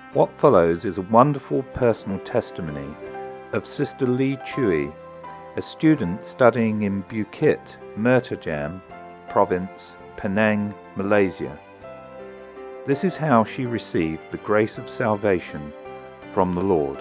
What follows is a wonderful personal testimony of Sister Lee Chui, a student studying in Bukit Mertajam Province, Penang, Malaysia. This is how she received the grace of salvation from the Lord.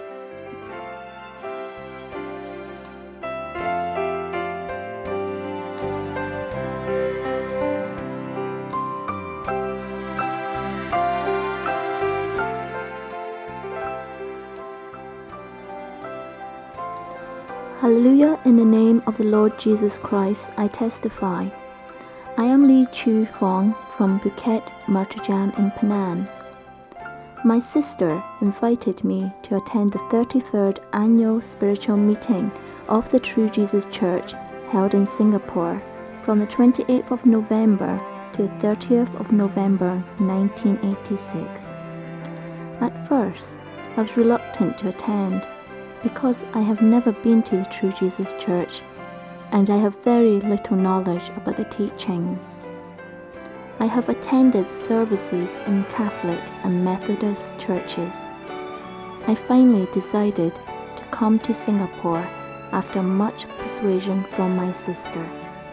Hallelujah, in the name of the Lord Jesus Christ, I testify. I am Lee Chu Fong from Bukit Mertajam in Penang. My sister invited me to attend the 33rd annual spiritual meeting of the True Jesus Church held in Singapore from the 28th of November to the 30th of November 1986. At first, I was reluctant to attend because I have never been to the True Jesus Church and I have very little knowledge about the teachings. I have attended services in Catholic and Methodist churches. I finally decided to come to Singapore after much persuasion from my sister.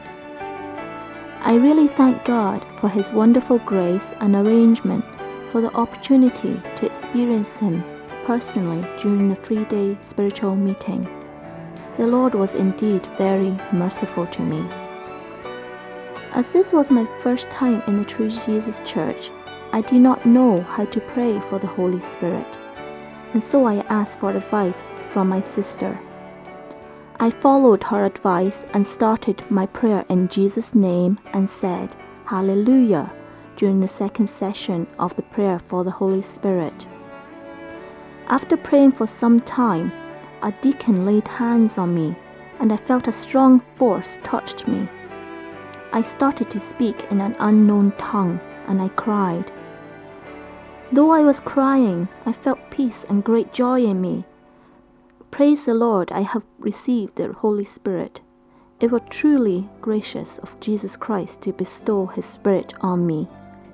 I really thank God for His wonderful grace and arrangement for the opportunity to experience Him personally during the 3-day spiritual meeting. The Lord was indeed very merciful to me. As this was my first time in the True Jesus Church, I did not know how to pray for the Holy Spirit, and so I asked for advice from my sister. I followed her advice and started my prayer in Jesus' name and said, Hallelujah, during the second session of the prayer for the Holy Spirit. After praying for some time, a deacon laid hands on me, and I felt a strong force touched me. I started to speak in an unknown tongue, and I cried. Though I was crying, I felt peace and great joy in me. Praise the Lord, I have received the Holy Spirit. It was truly gracious of Jesus Christ to bestow His Spirit on me.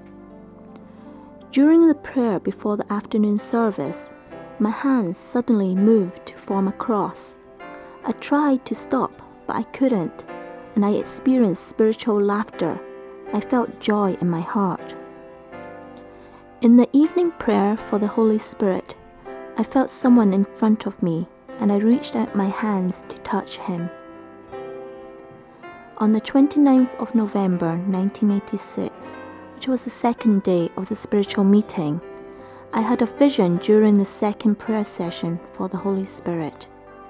During the prayer before the afternoon service, my hands suddenly moved to form a cross. I tried to stop, but I couldn't, and I experienced spiritual laughter. I felt joy in my heart. In the evening prayer for the Holy Spirit, I felt someone in front of me, and I reached out my hands to touch him. On the 29th of November 1986, which was the second day of the spiritual meeting, I had a vision during the second prayer session for the Holy Spirit.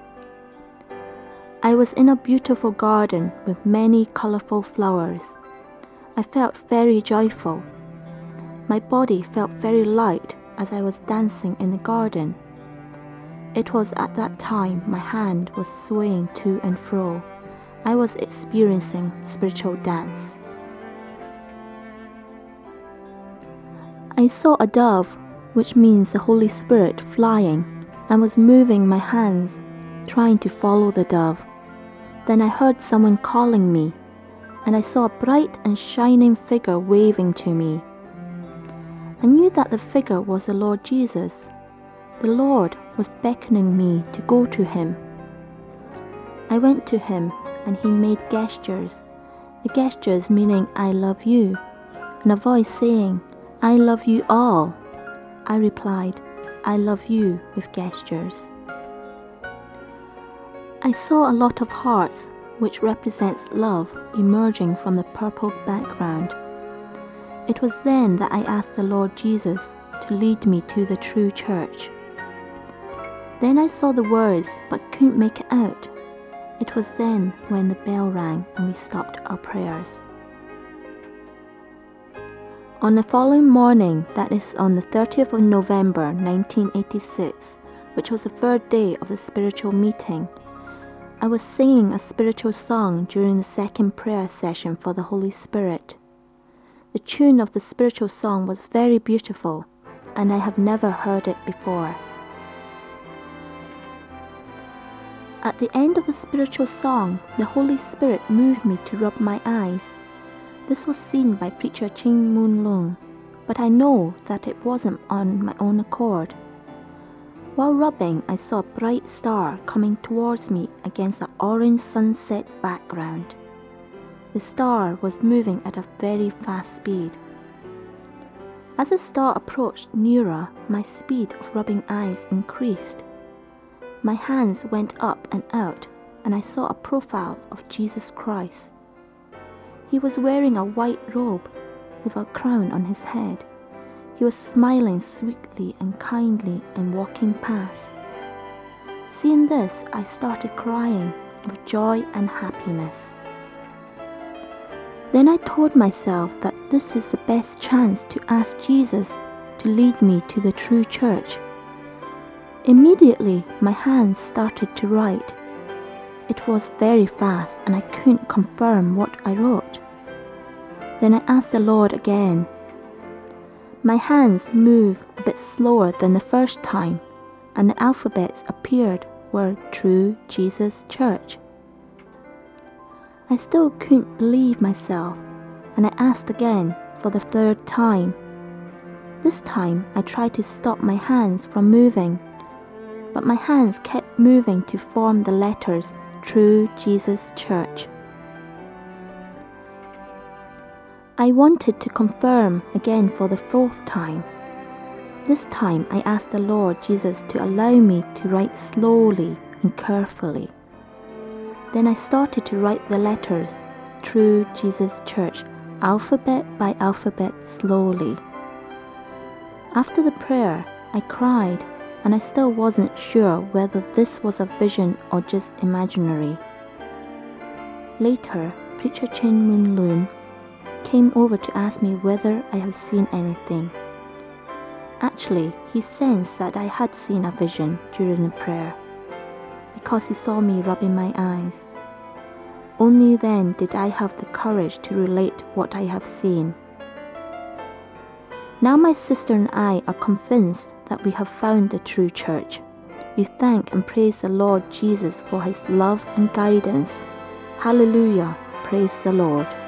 I was in a beautiful garden with many colorful flowers. I felt very joyful. My body felt very light as I was dancing in the garden. It was at that time my hand was swaying to and fro. I was experiencing spiritual dance. I saw a dove, which means the Holy Spirit, flying, and was moving my hands, trying to follow the dove. Then I heard someone calling me, and I saw a bright and shining figure waving to me. I knew that the figure was the Lord Jesus. The Lord was beckoning me to go to Him. I went to Him, and He made gestures, the gestures meaning I love you, and a voice saying, I love you all. I replied, I love you with gestures. I saw a lot of hearts, which represents love, emerging from the purple background. It was then that I asked the Lord Jesus to lead me to the true church. Then I saw the words but couldn't make it out. It was then when the bell rang and we stopped our prayers. On the following morning, that is on the 30th of November 1986, which was the third day of the spiritual meeting, I was singing a spiritual song during the second prayer session for the Holy Spirit. The tune of the spiritual song was very beautiful, and I have never heard it before. At the end of the spiritual song, the Holy Spirit moved me to rub my eyes. This was seen by preacher Ching Moon Lung, but I know that it wasn't on my own accord. While rubbing, I saw a bright star coming towards me against an orange sunset background. The star was moving at a very fast speed. As the star approached nearer, my speed of rubbing eyes increased. My hands went up and out, and I saw a profile of Jesus Christ. He was wearing a white robe with a crown on his head. He was smiling sweetly and kindly and walking past. Seeing this, I started crying with joy and happiness. Then I told myself that this is the best chance to ask Jesus to lead me to the true church. Immediately, my hands started to write. It was very fast and I couldn't confirm what I wrote. Then I asked the Lord again. My hands moved a bit slower than the first time, and the alphabets appeared were True Jesus Church. I still couldn't believe myself, and I asked again for the third time. This time I tried to stop my hands from moving, but my hands kept moving to form the letters True Jesus Church. I wanted to confirm again for the fourth time. This time I asked the Lord Jesus to allow me to write slowly and carefully. Then I started to write the letters True Jesus Church, alphabet by alphabet, slowly. After the prayer, I cried, and I still wasn't sure whether this was a vision or just imaginary. Later, Preacher Chen Moon Loon came over to ask me whether I have seen anything. Actually, he sensed that I had seen a vision during the prayer, because he saw me rubbing my eyes. Only then did I have the courage to relate what I have seen. Now my sister and I are convinced that we have found the true church. We thank and praise the Lord Jesus for his love and guidance. Hallelujah, praise the Lord.